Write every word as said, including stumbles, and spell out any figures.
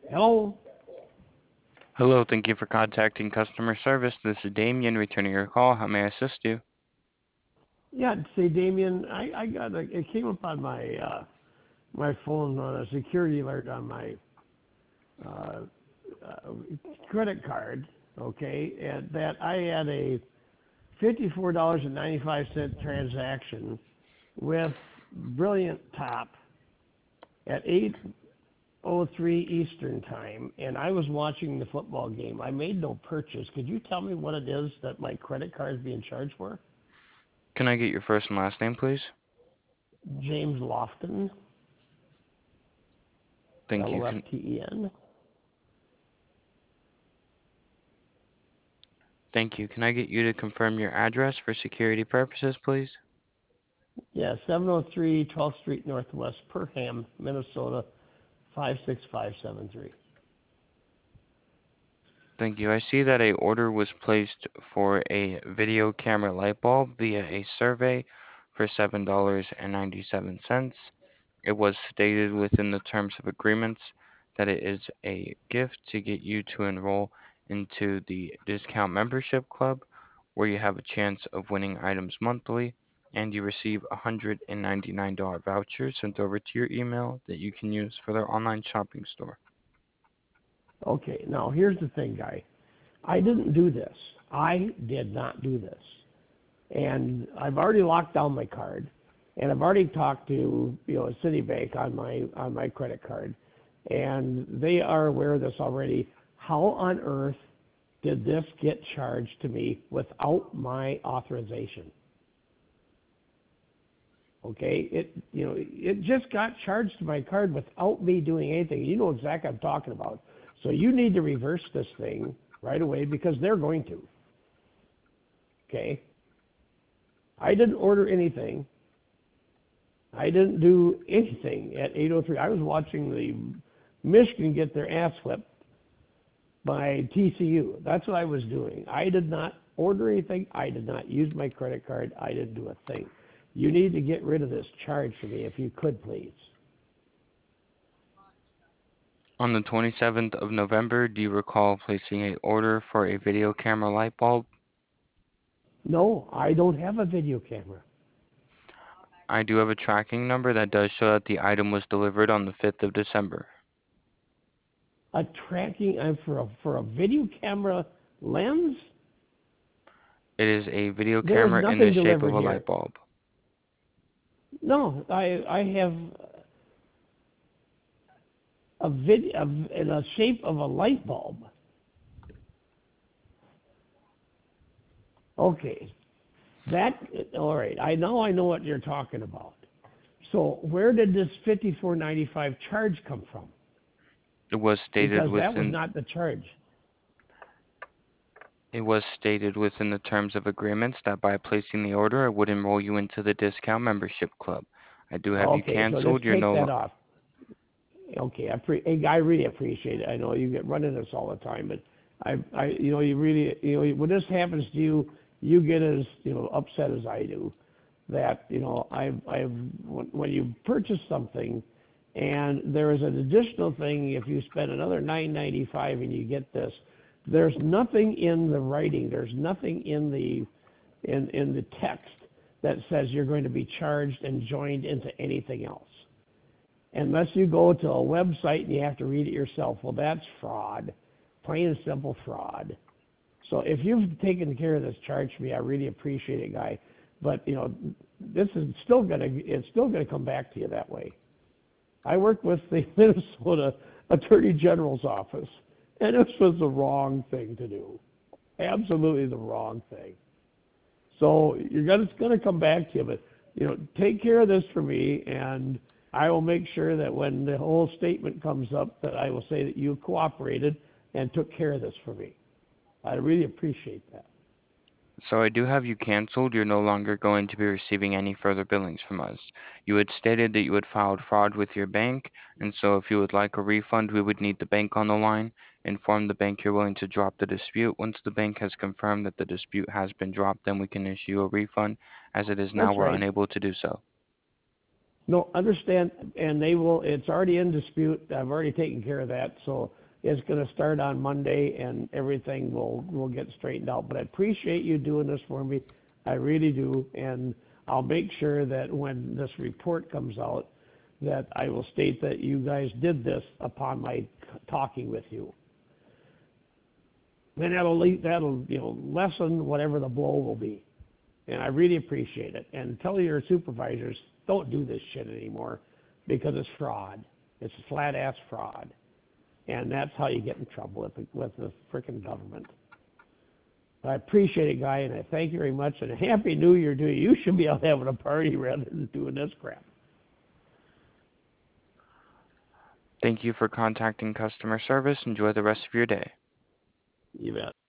Hello? Hello, thank you for contacting customer service. This is Damien returning your call. How may I assist you? Yeah, say Damien, I, I got a, it came up on my uh, my phone on a security alert on my uh, uh, credit card, okay, and that I had a fifty-four dollars and ninety-five cent transaction with Brilliant Top at eight oh three Eastern Time, and I was watching the football game. I made no purchase. Could you tell me what it is that my credit card is being charged for? Can I get your first and last name, please? James Lofton, Thank L you. O F Can, T E N. thank you. Can I get you to confirm your address for security purposes, please? Yeah, seven oh three twelfth Street Northwest, Perham, Minnesota, five six five seven three. Thank you. I see that a order was placed for a video camera light bulb via a survey for seven dollars and ninety-seven cents. It was stated within the terms of agreements that it is a gift to get you to enroll into the discount membership club, where you have a chance of winning items monthly, and you receive a one hundred ninety-nine dollars voucher sent over to your email that you can use for their online shopping store. Okay, now here's the thing, guy. I didn't do this. I did not do this. And I've already locked down my card, and I've already talked to you know Citibank on my on my credit card, and they are aware of this already. How on earth did this get charged to me without my authorization? Okay, it you know it just got charged to my card without me doing anything. You know exactly what I'm talking about. So you need to reverse this thing right away because they're going to. Okay, I didn't order anything. I didn't do anything at eight oh three. I was watching the Michigan get their ass whipped by T C U. That's what I was doing. I did not order anything. I did not use my credit card. I didn't do a thing. You need to get rid of this charge for me if you could, please. On the twenty-seventh of November, do you recall placing a order for a video camera light bulb? No, I don't have a video camera. I do have a tracking number that does show that the item was delivered on the fifth of December. A tracking uh, for a for a video camera lens. It is a video There was camera in the nothing shape of delivered a here. light bulb. No, I I have a video in the shape of a light bulb. Okay, that all right. I know I know what you're talking about. So where did this fifty-four ninety-five charge come from? It was stated Because that was within not the charge. it was stated within the terms of agreements that by placing the order, it would enroll you into the discount membership club. I do have you Okay, so let's canceled. You're take no that lo- off. Okay, I pre- hey, I really appreciate it. I know you get running this all the time, but I, I, you know, you really, you know, when this happens to you, you get as, you know, upset as I do. That, you know, I, I, when when you purchase something, and there is an additional thing if you spend another nine ninety-five and you get this. There's nothing in the writing. There's nothing in the, in in the text that says you're going to be charged and joined into anything else unless you go to a website and you have to read it yourself. Well, that's fraud, plain and simple fraud. So if you've taken care of this charge for me, I really appreciate it, guy. But you know, this is still gonna it's still gonna come back to you that way. I work with the Minnesota Attorney General's office, and this was the wrong thing to do. Absolutely the wrong thing. So you're gonna it's gonna come back to you, but you know, take care of this for me, and I will make sure that when the whole statement comes up, that I will say that you cooperated and took care of this for me. I really appreciate that. So I do have you canceled. You're no longer going to be receiving any further billings from us. You had stated that you had filed fraud with your bank, and so if you would like a refund, we would need the bank on the line. Inform the bank you're willing to drop the dispute. Once the bank has confirmed that the dispute has been dropped, then we can issue a refund. As it is now, That's we're right. unable to do so. No, understand, and they will, it's already in dispute, I've already taken care of that, so it's gonna start on Monday and everything will, will get straightened out. But I appreciate you doing this for me, I really do, and I'll make sure that when this report comes out, that I will state that you guys did this upon my talking with you. Then that'll, le- that'll, you know, lessen whatever the blow will be. And I really appreciate it. And tell your supervisors, don't do this shit anymore because it's fraud. It's flat ass fraud. And that's how you get in trouble with the, with the frickin' government. I appreciate it, Guy, and I thank you very much. And a Happy New Year to you. You should be out having a party rather than doing this crap. Thank you for contacting customer service. Enjoy the rest of your day. You bet.